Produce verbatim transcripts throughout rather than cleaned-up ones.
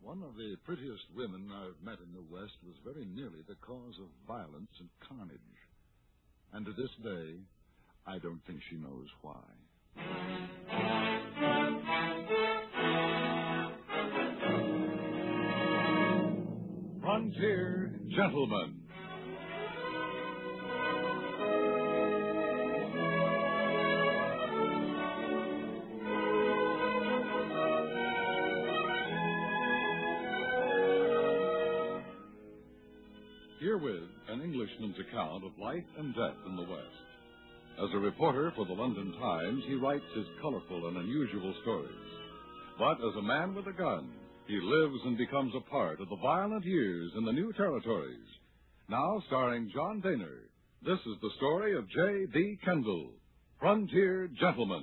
One of the prettiest women I've met in the West was very nearly the cause of violence and carnage. And to this day, I don't think she knows why. Frontier Gentlemen. Herewith, an Englishman's account of life and death in the West. As a reporter for the London Times, he writes his colorful and unusual stories. But as a man with a gun, he lives and becomes a part of the violent years in the new territories. Now starring John Dehner, this is the story of J B. Kendall, Frontier Gentleman.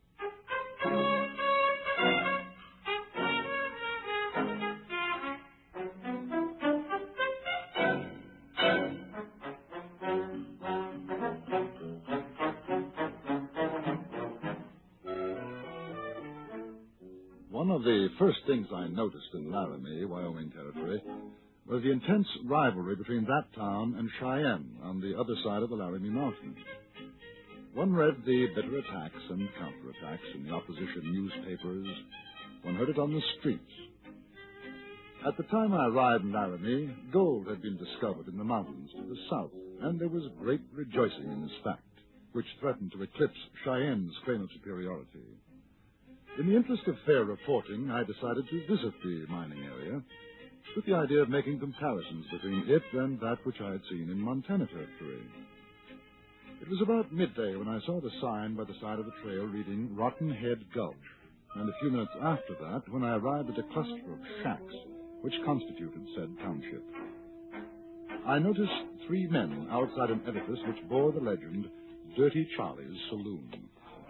One of the first things I noticed in Laramie, Wyoming Territory, was the intense rivalry between that town and Cheyenne on the other side of the Laramie Mountains. One read the bitter attacks and counterattacks in the opposition newspapers. One heard it on the streets. At the time I arrived in Laramie, gold had been discovered in the mountains to the south, and there was great rejoicing in this fact, which threatened to eclipse Cheyenne's claim of superiority. In the interest of fair reporting, I decided to visit the mining area with the idea of making comparisons between it and that which I had seen in Montana Territory. It was about midday when I saw the sign by the side of the trail reading Rotten Head Gulch, and a few minutes after that when I arrived at a cluster of shacks which constituted said township. I noticed three men outside an edifice which bore the legend, Dirty Charlie's Saloon.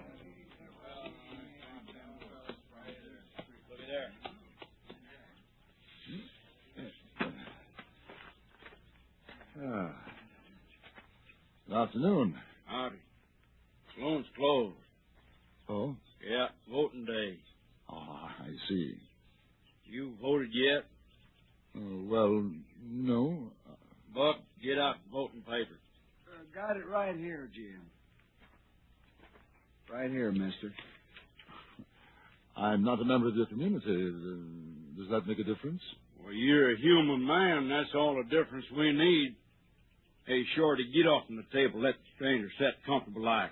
Ah. Good afternoon. Howdy. Saloon's closed. Oh? Yeah, voting day. Oh, I see. You voted yet? Uh, well, no. Buck, get out the voting paper. Uh, got it right here, Jim. Right here, mister. I'm not a member of the community. Uh, does that make a difference? Well, you're a human man. That's all the difference we need. Hey, Shorty, get off from the table. Let the stranger sit comfortable like.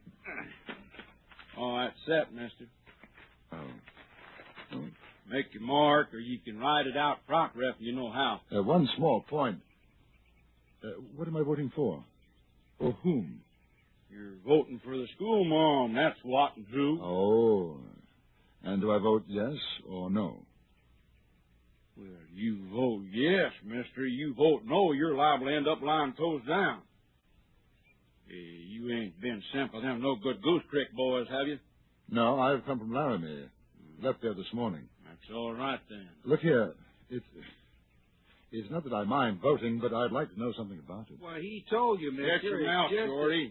All right, set, mister. Oh. oh. Make your mark, or you can write it out proper if you know how. Uh, one small point. Uh, what am I voting for? For whom? You're voting for the school mom. That's what and who. Oh. And do I vote yes or no? Well, you vote yes, mister. You vote no, you're liable to end up lying toes down. Hey, you ain't been sent by them no good Goose Creek boys, have you? No, I've come from Laramie. Left there this morning. That's all right, then. Look here. It's, it's not that I mind voting, but I'd like to know something about it. Well, he told you, mister. Shut your mouth, just Shorty.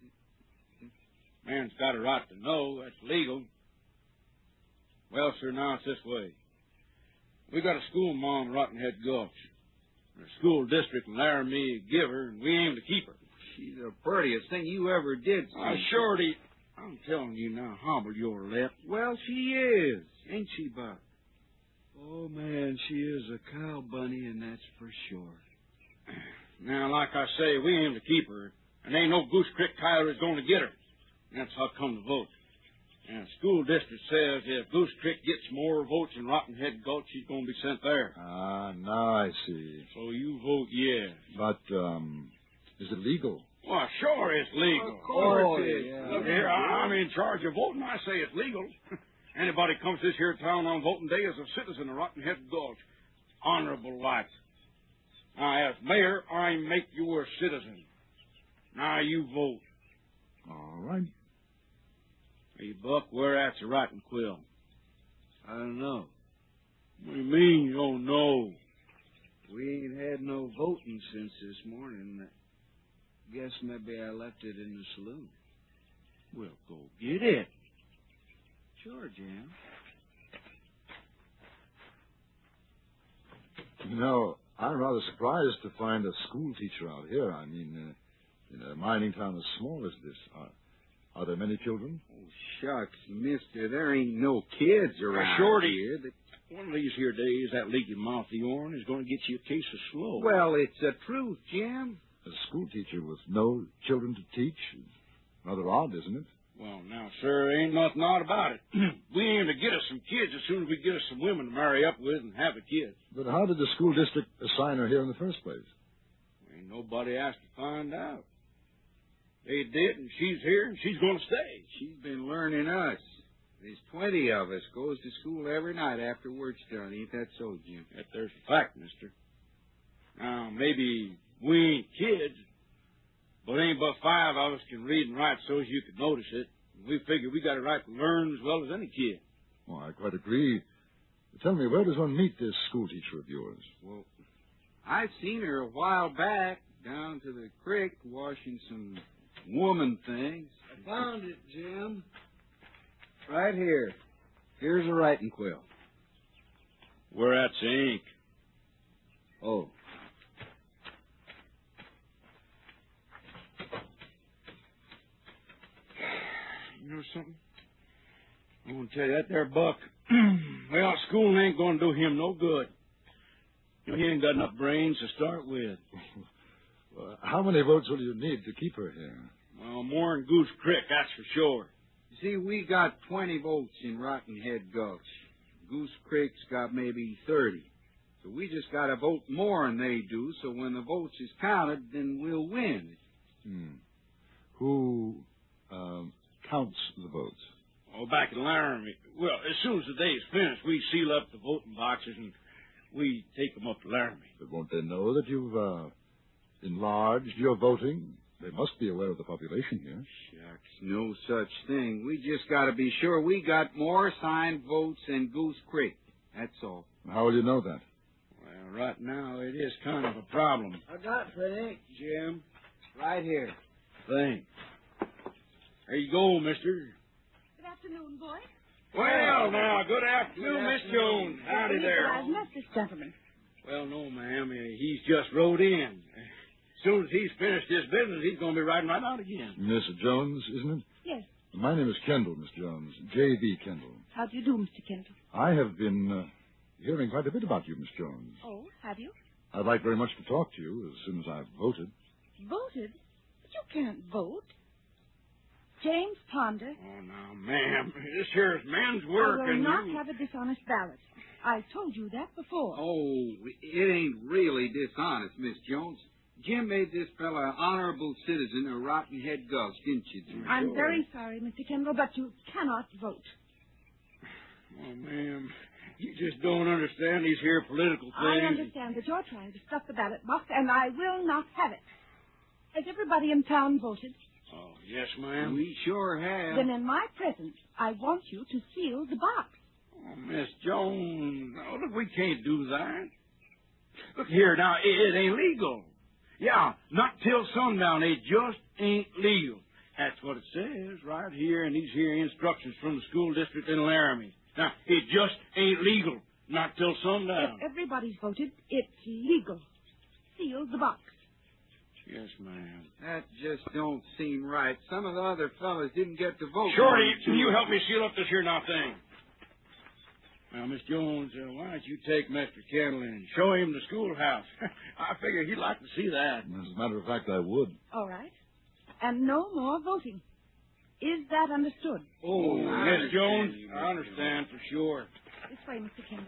Man's got a right to know. That's legal. Well, sir, now it's this way. We got a school mom in Rotten Head Gulch. The school district in Laramie give her, and we aim to keep her. She's the prettiest thing you ever did see. Uh, Shorty, I'm telling you now, hobble your lip. Well, she is, ain't she, Buck? Oh, man, she is a cow bunny, and that's for sure. Now, like I say, we aim to keep her, and ain't no Goose Creek coyote going to get her. That's how I come to vote. And the school district says if Goose Creek gets more votes than Rotten Head Gulch, she's going to be sent there. Ah, now I see. So you vote yes. But, um, is it legal? Well, sure it's legal. Of course oh, it is. Yeah. Look here, I, I'm in charge of voting. I say it's legal. Anybody comes this here town on voting day is a citizen of Rotten Head Gulch. Honorable like. Now, as mayor, I make you a citizen. Now you vote. All right. Hey, Buck, where at's a writing quill? I don't know. What do you mean you don't know? We ain't had no voting since this morning. Guess maybe I left it in the saloon. Well, go get it. Sure, Jim. You know, I'm rather surprised to find a school teacher out here. I mean, uh, in a mining town as small as this. Are, are there many children? Oh, shucks, mister, there ain't no kids around Shorty. here. That... One of these here days, that leaky mouthy Orrin is going to get you a case of slow. Well, it's the truth, Jim. A school teacher with no children to teach? Rather odd, isn't it? Well, now, sir, ain't nothing odd about it. We aim to get us some kids as soon as we get us some women to marry up with and have a kid. But how did the school district assign her here in the first place? Ain't nobody asked to find out. They did, and she's here, and she's going to stay. She's been learning us. There's twenty of us goes to school every night after work's done. Ain't that so, Jim? That there's a fact, mister. Now, maybe we ain't kids, but ain't but five of us can read and write so as you could notice it. We figure we got a right to learn as well as any kid. Well, I quite agree. Tell me, where does one meet this school teacher of yours? Well, I seen her a while back down to the creek washing some woman things. I found it, Jim. Right here. Here's a writing quill. Where that's ink? Oh. You know something? I want to tell you that there Buck. Well, school ain't going to do him no good. You know, he ain't got enough brains to start with. Well, how many votes will you need to keep her here? Well, more than Goose Creek, that's for sure. You see, we got twenty votes in Rotten Head Gulch. Goose Creek's got maybe thirty. So we just got to vote more than they do, so when the votes is counted, then we'll win. Hmm. Who um, counts the votes? Oh, back in Laramie. Well, as soon as the day's finished, we seal up the voting boxes and we take them up to Laramie. But won't they know that you've uh, enlarged your voting? They must be aware of the population here. Shucks, no such thing. We just got to be sure we got more signed votes than Goose Creek. That's all. How will you know that? Well, right now it is kind of a problem. I got the ink, Jim. Right here. Thanks. There you go, mister. Good afternoon, boy. Well, now, good afternoon, Miss Jones. Howdy there. I've met this gentleman. Well, no, ma'am. uh, He's just rode in. As soon as he's finished his business, he's going to be riding right out again. Miss Jones, isn't it? Yes. My name is Kendall, Miss Jones. J B. Kendall. How do you do, Mister Kendall? I have been uh, hearing quite a bit about you, Miss Jones. Oh, have you? I'd like very much to talk to you as soon as I've voted. Voted? But you can't vote. James Ponder. Oh, now, ma'am, this here is man's work, I will and not you... have a dishonest ballot. I told you that before. Oh, it ain't really dishonest, Miss Jones. Jim made this fella an honorable citizen of Rotten Head Gulch, didn't you, Jim? I'm sure. very sorry, Mister Kendall, but you cannot vote. Oh, ma'am, you just don't understand these here political things. I understand that you're trying to stuff the ballot box, and I will not have it. Has everybody in town voted? Oh, yes, ma'am. We sure have. Then in my presence, I want you to seal the box. Oh, Miss Jones, oh, look, we can't do that. Look here, now, it, it ain't legal. Yeah, not till sundown. It just ain't legal. That's what it says right here in these here instructions from the school district in Laramie. Now, it just ain't legal. Not till sundown. If everybody's voted, it's legal. Seal the box. Yes, ma'am. That just don't seem right. Some of the other fellas didn't get to vote. Shorty, can you help me seal up this here now thing? Now, Miss Jones, uh, why don't you take Mister Kendall and show him the schoolhouse? I figure he'd like to see that. As a matter of fact, I would. All right. And no more voting. Is that understood? Oh, I Miss Jones, understand you, I understand for sure. This way, Mister Kendall.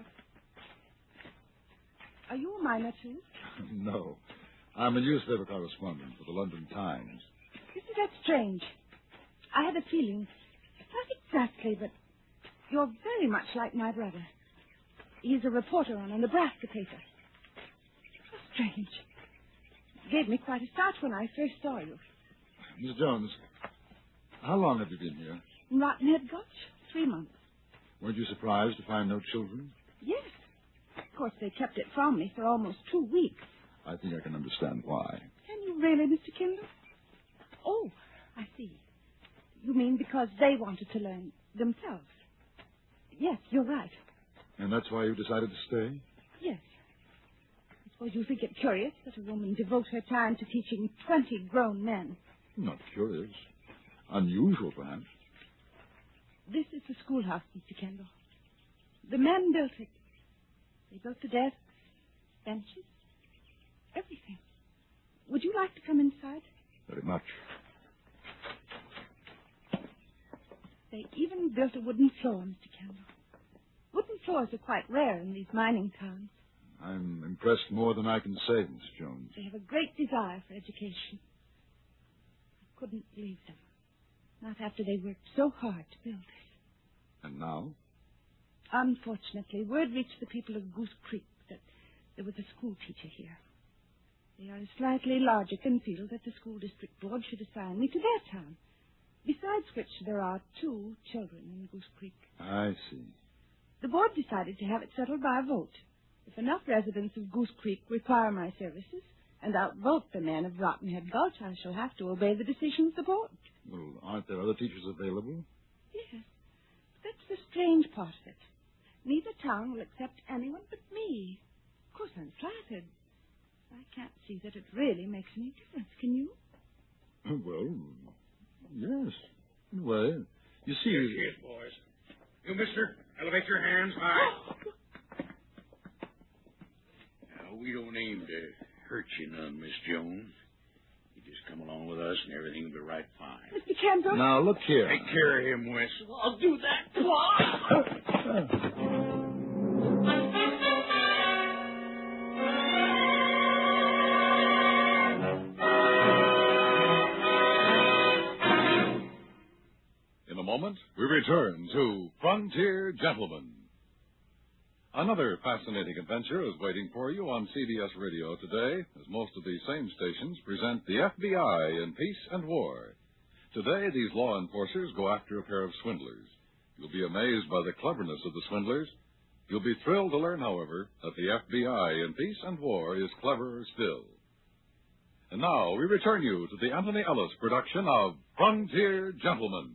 Are you a miner, too? No. I'm a newspaper correspondent for the London Times. Isn't that strange? I had a feeling, not exactly, but you're very much like my brother. He's a reporter on a Nebraska paper. How strange. It gave me quite a start when I first saw you. Miss Jones, how long have you been here? In Rotten Head Gulch? Three months. Weren't you surprised to find no children? Yes. Of course, they kept it from me for almost two weeks. I think I can understand why. Can you really, Mister Kendall? Oh, I see. You mean because they wanted to learn themselves? Yes, you're right. And that's why you decided to stay? Yes. Suppose you think it curious that a woman devote her time to teaching twenty grown men. Not curious. Unusual, perhaps. This is the schoolhouse, Mister Kendall. The men built it. They built the desks, benches, everything. Would you like to come inside? Very much. They even built a wooden floor, Mister Kendall. Wooden floors are quite rare in these mining towns. I'm impressed more than I can say, Miss Jones. They have a great desire for education. I couldn't leave them. Not after they worked so hard to build it. And now? Unfortunately, word reached the people of Goose Creek that there was a school teacher here. They are slightly logic and feel that the school district board should assign me to their town. Besides which, there are two children in Goose Creek. I see. The board decided to have it settled by a vote. If enough residents of Goose Creek require my services and outvote the men of Rottenhead Gulch, I shall have to obey the decision of the board. Well, aren't there other teachers available? Yes. But that's the strange part of it. Neither town will accept anyone but me. Of course, I'm flattered. I can't see that it really makes any difference, can you? Well, yes. In a way. You see... Here she is, boys. You, mister, elevate your hands high. Now, we don't aim to hurt you none, Miss Jones. You just come along with us and everything will be right fine. Mister Kendall? Now, look here. Take care of him, Wes. I'll do that. In a moment, we return to Frontier Gentlemen. Another fascinating adventure is waiting for you on C B S Radio today, as most of these same stations present the F B I in Peace and War. Today, these law enforcers go after a pair of swindlers. You'll be amazed by the cleverness of the swindlers. You'll be thrilled to learn, however, that the F B I in Peace and War is cleverer still. And now, we return you to the Anthony Ellis production of Frontier Gentlemen.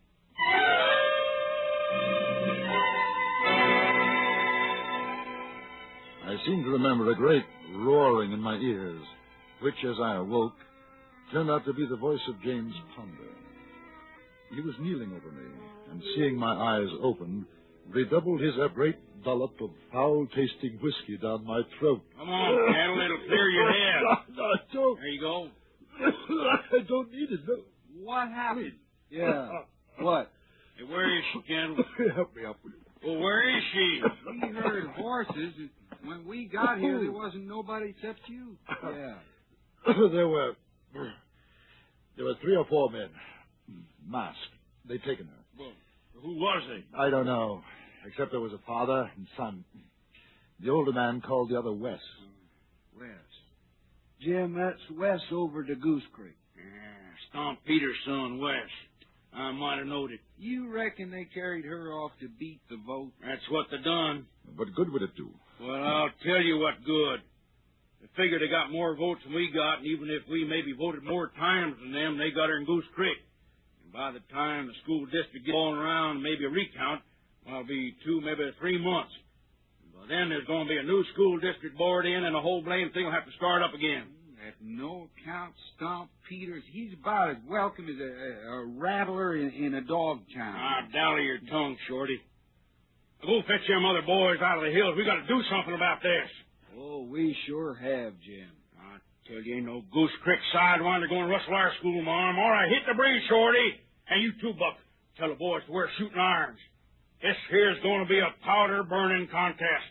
I seem to remember a great roaring in my ears, which, as I awoke, turned out to be the voice of James Ponder. He was kneeling over me, and seeing my eyes open, redoubled his a great dollop of foul-tasting whiskey down my throat. Come on, Kendall, it'll clear your head. No, I don't. There you go. I don't need it, no. What happened? Yeah. What? Hey, where is she, Kendall? Help me up with it. Well, where is she? We heard horses. When we got here, there wasn't nobody except you. Yeah. there were... There were three or four men, masked. They'd taken her. Well, who was they? I don't know, except there was a father and son. The older man called the other Wes. Wes. Jim, that's Wes over to Goose Creek. Yeah, Stomp Peter's son, Wes. I might have knowed it. You reckon they carried her off to beat the vote? That's what they done. What good would it do? Well, I'll tell you what good. They figured they got more votes than we got, and even if we maybe voted more times than them, they got her in Goose Creek. And by the time the school district gets going around, maybe a recount, well, it'll be two, maybe three months. And by then, there's going to be a new school district board in, and the whole blame thing will have to start up again. At no account, Stomp Peters, he's about as welcome as a, a, a rattler in, in a dog town. Ah, dally your tongue, Shorty. Go fetch them other boys out of the hills. We got to do something about this. Oh, we sure have, Jim. I tell you, ain't no Goose Creek sidewinder going to rustle our school, Mom. All right, hit the breeze, Shorty. And you too, Buck. Tell the boys to wear shooting irons. This here's going to be a powder-burning contest.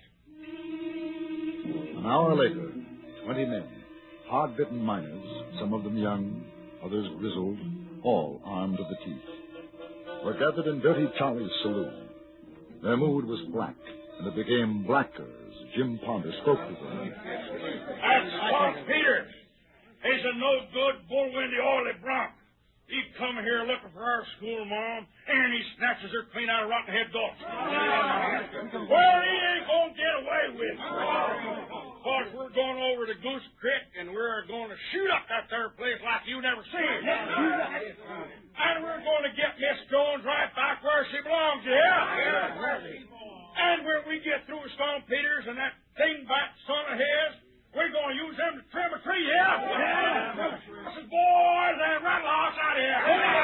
An hour later, twenty men, hard-bitten miners, some of them young, others grizzled, all armed to the teeth, were gathered in Dirty Charlie's saloon. Their mood was black, and it became blacker as Jim Ponder spoke to them. That's Stomp Peters. He's a no-good, bull-windy, oily bronc. He come here looking for our school, Mom, and he snatches her clean out of Rottenhead Gulch. Well, he ain't going to get away with it. Because we're going over to Goose Creek, and we're going to shoot up that there place like you never seen. And we're going to get Miss Jones right back where she belongs, yeah? And when we get through with Stomp Peters and that thing-back son of his, We're going to use them to trim a tree, yeah? Yeah. Boys, and rattle off out of here.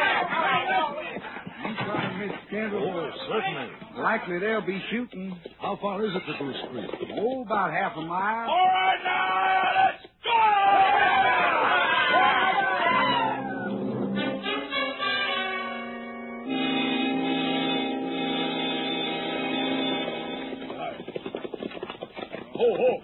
You got him, Mister Kendall. Oh, certainly. Likely they'll be shooting. How far is it to Goose Creek? Oh, about half a mile. All right, now, let's go! Ho, ho.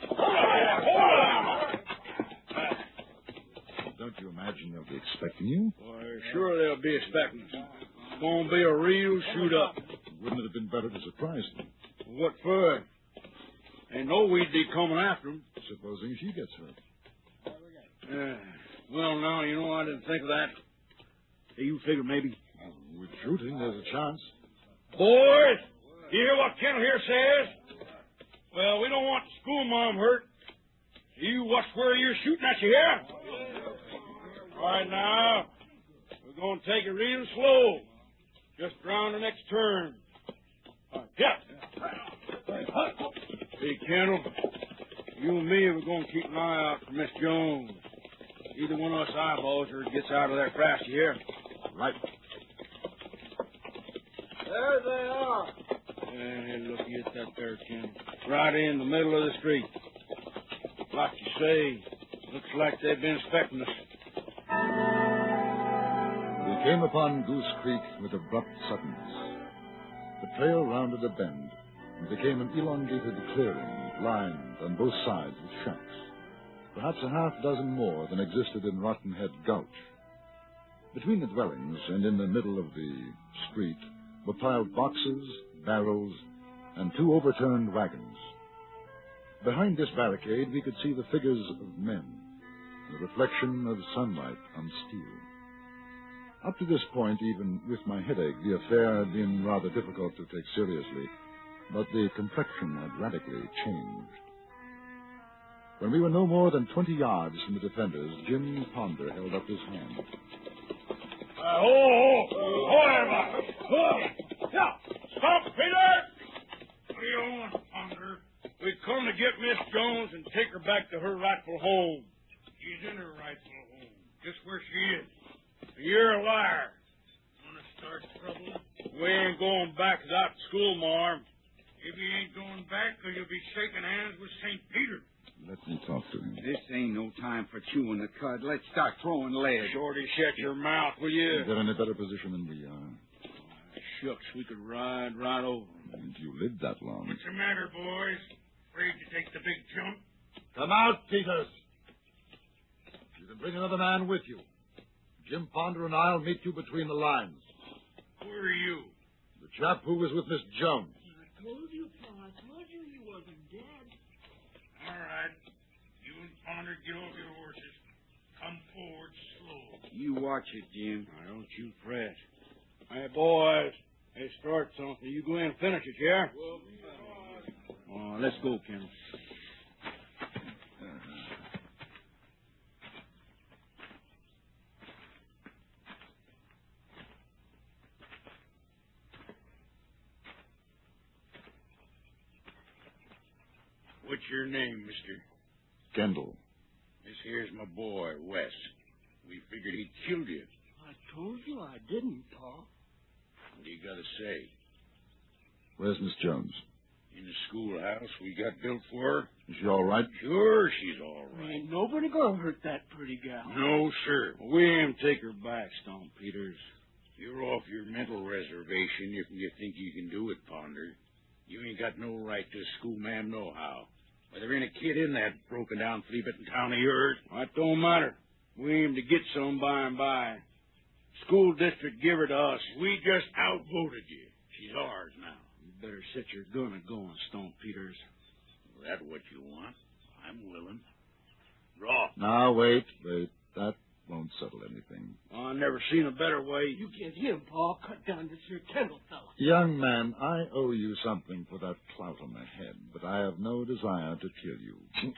Don't you imagine they'll be expecting you? Why, sure they'll be expecting us. It's going to be a real shoot-up. Wouldn't it have been better to surprise them? What for? They know we'd be coming after them. Supposing she gets hurt. Uh, well, now, you know, I didn't think of that. Hey, you figure maybe. Well, with shooting, there's a chance. Boys, you hear what Kendall here says? Well, we don't want the schoolma'am hurt. You watch where you're shooting at, you hear? All right, now, we're going to take it real slow. Just around the next turn. All right, yeah. Hey, Kendall, you and me are going to keep an eye out for Miss Jones. Either one of us eyeballs her gets out of there fast, you hear? Right. There they are. Hey, look at that there, Kendall. Right in the middle of the street. Like you say, looks like they've been expecting us. We came upon Goose Creek with abrupt suddenness. The trail rounded a bend and became an elongated clearing lined on both sides with shacks, perhaps a half dozen more than existed in Rotten Head Gulch. Between the dwellings and in the middle of the street were piled boxes, barrels, and two overturned wagons. Behind this barricade, we could see the figures of men, the reflection of sunlight on steel. Up to this point, even with my headache, the affair had been rather difficult to take seriously, but the complexion had radically changed. When we were no more than twenty yards from the defenders, Jim Ponder held up his hand. Uh, ho, ho, ho, everybody. Ho. Yeah. Stop, Peter! What do you want, Ponder? We come to get Miss Jones and take her back to her rightful home. She's in her rightful home, just where she is. You're a liar. Want to start trouble? We ain't going back without school, Marm. If you ain't going back, or you'll be shaking hands with Saint Peter. Let me talk to him. This ain't no time for chewing the cud. Let's start throwing lead. Shorty, shut your mouth, will you? They're in a better position than we are. Shucks, we could ride right over. And you lived that long. What's the matter, boys? Afraid to take the big jump? Come out, Peters. You can bring another man with you. Jim Ponder and I'll meet you between the lines. Who are you? The chap who was with Miss Jones. I told you, Pa. I told you he wasn't dead. All right. You and Ponder get off your horses. Come forward slow. You watch it, Jim. Now, don't you fret. Hey, boys. Hey, start something. You go in and finish it, yeah? Oh, let's go, Kendall. What's your name, mister? Kendall. This here's my boy, Wes. We figured he'd killed you. I told you I didn't, Pa. What do you got to say? Where's Miss Jones? In the schoolhouse we got built for her? Is she all right? Sure, she's all right. Ain't nobody gonna hurt that pretty gal. No, sir. We ain't take her back, Stone Peters. You're off your mental reservation if you think you can do it, Ponder. You ain't got no right to a schoolma'am nohow. Why, there ain't a kid in that broken down flea-bitten town of yours. That don't matter. We aim to get some by and by. School district give her to us. We just outvoted you. She's ours now. You better set your gun a going, Stone Peters. That what you want? I'm willing. Draw. Now, wait, wait. That won't settle anything. I never seen a better way. You get him, Pa. Cut down this here Kendall fella. Young man, I owe you something for that clout on the head, but I have no desire to kill you.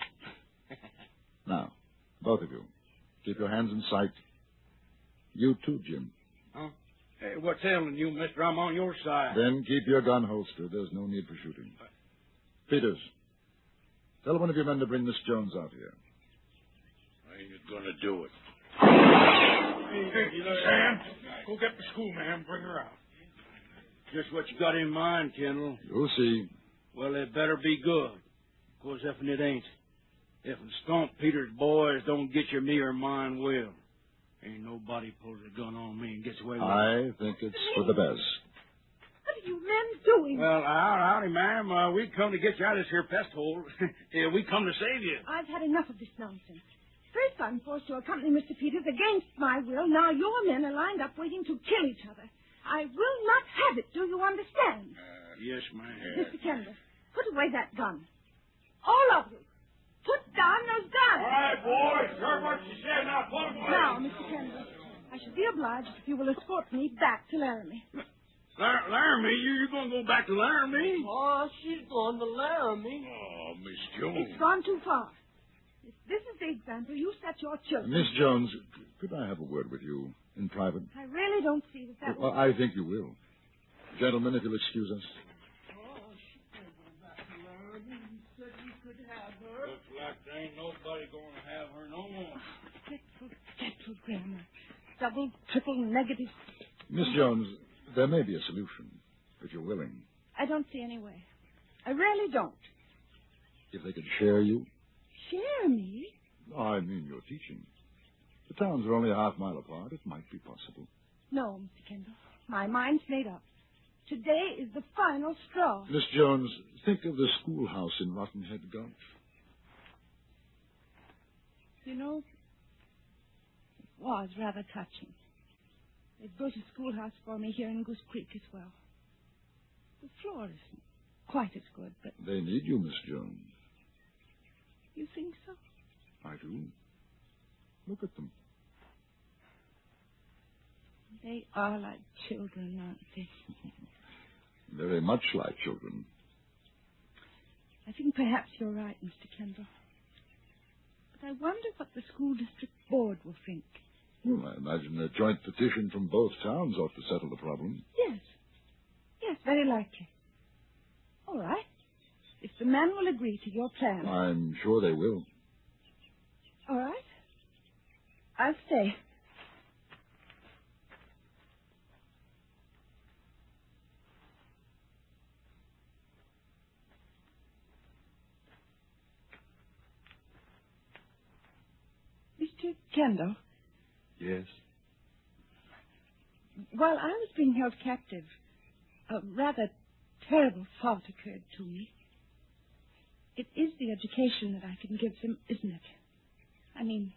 Now, both of you, keep your hands in sight. You too, Jim. Huh? Hey, what's ailing you, mister? I'm on your side. Then keep your gun holstered. There's no need for shooting. Peters, Tell one of your men to bring Miss Jones out here. I ain't gonna do it. Hey, hey, Sam, go get the schoolma'am, bring her out. Just what you got in mind, Kendall. You'll see. Well, it better be good. Of course, if it ain't. If Stomp Peter's boys don't get you, me or mine will. Ain't nobody pulls a gun on me and gets away with it. I think it's for the best. What are you men doing? Well, howdy, howdy, ma'am. Uh, we come to get you out of this here pest hole. Yeah, we come to save you. I've had enough of this nonsense. First, I'm forced to accompany Mister Peters against my will. Now your men are lined up waiting to kill each other. I will not have it. Do you understand? Uh, yes, ma'am. Mister Kendall, put away that gun. All of you. Put down those guns. All right, boys. Heard what you said. Now, put them away. Now, Mister Kendall, I should be obliged if you will escort me back to Laramie. Lar- Laramie? You, you going to go back to Laramie? Oh, she's going to Laramie. Oh, Miss Jones. It's gone too far. If this is the example you set your children... Miss Jones, could I have a word with you in private? I really don't see that that Well, will... I think you will. Gentlemen, if you'll excuse us. Oh, she can't go back to Laramie. You said we could have her. Looks like there ain't nobody going to have her no more. Dreadful, dreadful grammar. Double, triple, negative. Miss Jones, there may be a solution, if you're willing. I don't see any way. I really don't. If they could share you. Share me? I mean your teaching. The towns are only a half mile apart. It might be possible. No, Mister Kendall. My mind's made up. Today is the final straw. Miss Jones, think of the schoolhouse in Rotten Head Gulch. You know, it was rather touching. They built a schoolhouse for me here in Goose Creek as well. The floor isn't quite as good, but They need you, Miss Jones. you think so? I do. Look at them. They are like children, aren't they? Very much like children. I think perhaps you're right, Mister Kendall. But I wonder what the school district board will think. Well, I imagine a joint petition from both towns ought to settle the problem. Yes. Yes, very likely. All right. If the men will agree to your plan. I'm sure they will. All right. I'll stay. Mister Kendall, Yes. while I was being held captive, a rather terrible thought occurred to me. It is the education that I can give them, isn't it? I mean,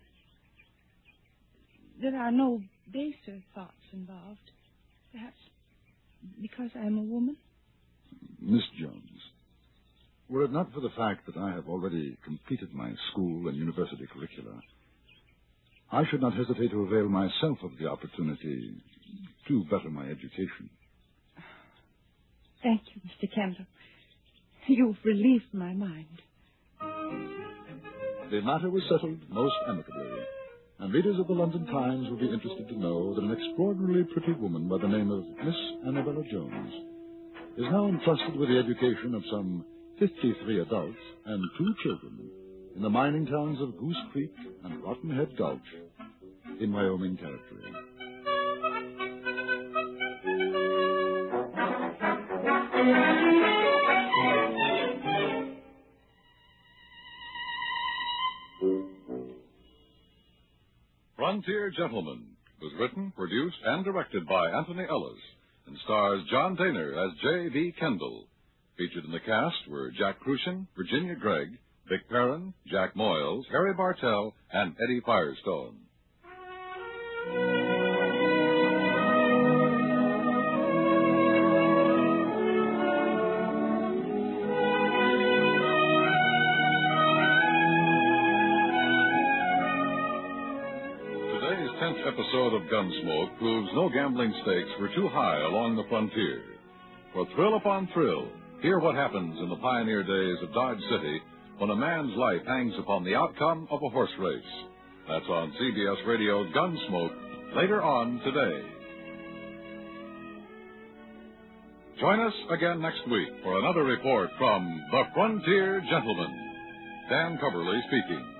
there are no baser thoughts involved. Perhaps because I am a woman? Miss Jones, were it not for the fact that I have already completed my school and university curricula, I should not hesitate to avail myself of the opportunity to better my education. Thank you, Mister Kendall. You've relieved my mind. The matter was settled most amicably, and readers of the London Times will be interested to know that an extraordinarily pretty woman by the name of Miss Annabella Jones is now entrusted with the education of some fifty-three adults and two children in the mining towns of Goose Creek and Rotten Head Gulch in Wyoming Territory. Frontier Gentlemen was written, produced, and directed by Anthony Ellis and stars John Daner as J V. Kendall. Featured in the cast were Jack Crucian, Virginia Gregg, Vic Perrin, Jack Moyles, Harry Bartell, and Eddie Firestone. Today's tenth episode of Gunsmoke proves no gambling stakes were too high along the frontier. For thrill upon thrill, hear what happens in the pioneer days of Dodge City when a man's life hangs upon the outcome of a horse race. That's on C B S Radio Gunsmoke later on today. Join us again next week for another report from the Frontier Gentlemen. Dan Coverly speaking.